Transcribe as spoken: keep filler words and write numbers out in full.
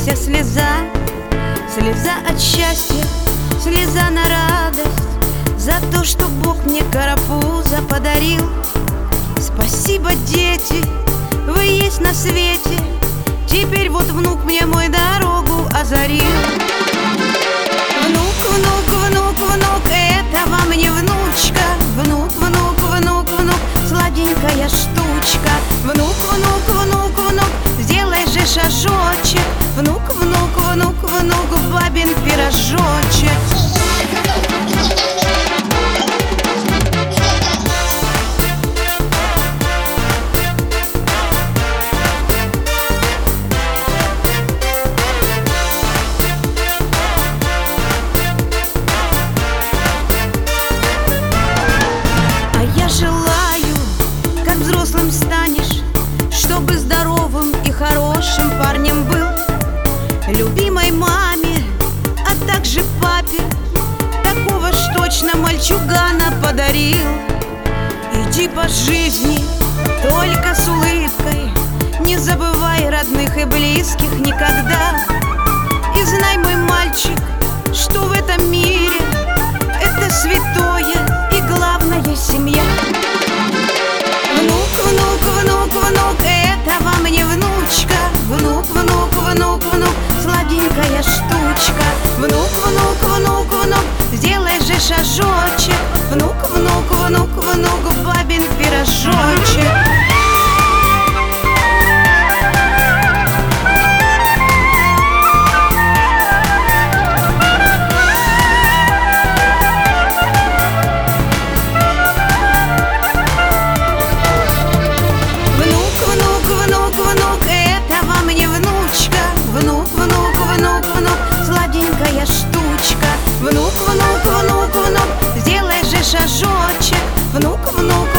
льющаяся слеза, слеза от счастья, слеза на радость, за то, что Бог мне карапуза подарил. Спасибо, дети, вы есть на свете. Теперь вот внук мне мой дорогу озарил. Внук, внук, внук, внук, это вам не внучка. Внук, внук, внук, внук, сладенькая штучка. Внук, внук, внук, внук, сделай же шажочек. Внук, внук, внук, внук, бабин пирожочек. Желаю, как взрослым станешь, чтобы здоровым и хорошим парнем был, любимой маме, а также папе такого ж точно мальчугана подарил. Иди по жизни только с улыбкой, не забывай родных и близких никогда. И знай, мой мальчик, что в этом мире это святое и главное семья. Внук, внук, внук, внук, это вам не внучка. Внук, внук, внук, внук, сладенькая штучка. Внук, внук, внук, внук, сделай же шажочек. Внук, внук, внук, внук, бабин пирожочек. Сладенькая штучка. Внук, внук, внук, внук, сделай же шажочек. Внук, внук,